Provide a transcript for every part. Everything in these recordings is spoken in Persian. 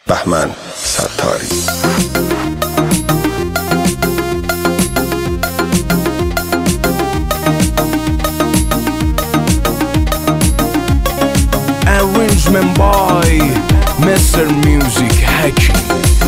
بهمن ستاری. Arrangement by Mr. Music Hacky.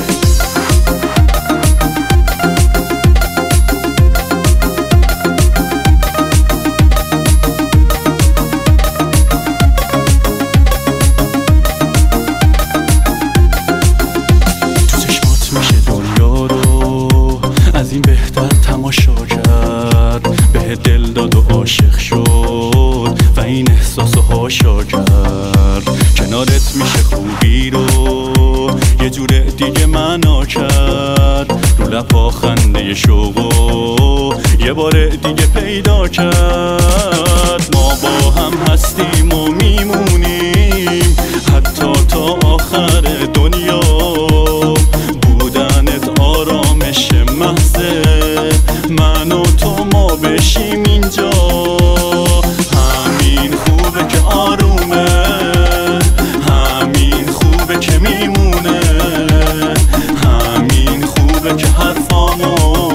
از این بهتر تماشا کرد، به دل داد و عاشق شد و این احساس رو هاشا کرد. کنارت میشه خوبی رو یه جور دیگه معنا کرد، رو لبا خنده شوق و یه بار دیگه پیدا کرد. ما با هم هستیم و میمونیم حتی تا آخر دنیا، من و تو ما بشیم اینجا. همین خوبه که آرومه، همین خوبه که میمونه، همین خوبه که حرفامو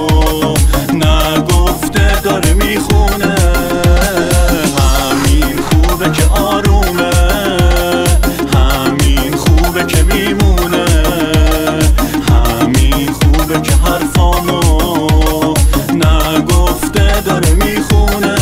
نگفته داره میخونه. همین خوبه که آرومه، همین خوبه که میمونه، همین خوبه که حرفامو نگفته داره میخونه.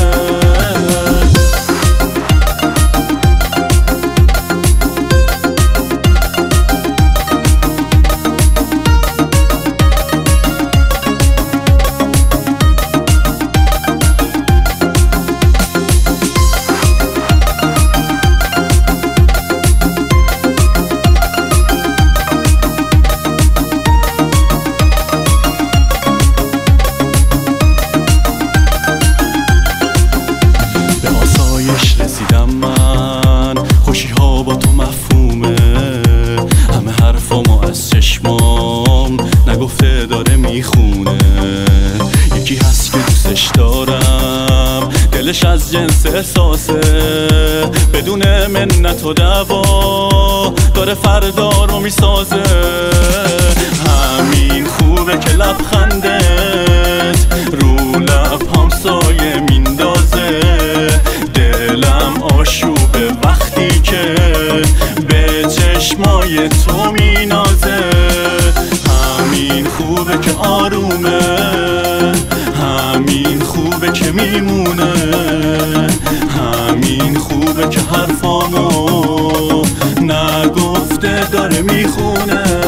رسیدم من، خوشی ها با تو مفهومه، همه حرفامو از چشمام نگفته داره میخونه. یکی هست که دوستش دارم، دلش از جنس احساسه، بدون منت و دعوا داره فردا رو میسازه. همین خوبه که لبخندت رو لب همسایه میندازه، دلم آشوبه وقتی که به چشمای تو مینازه. همین خوبه که آرومه، همین خوبه که میمونه، همین خوبه که حرفامو نگفته داره میخونه.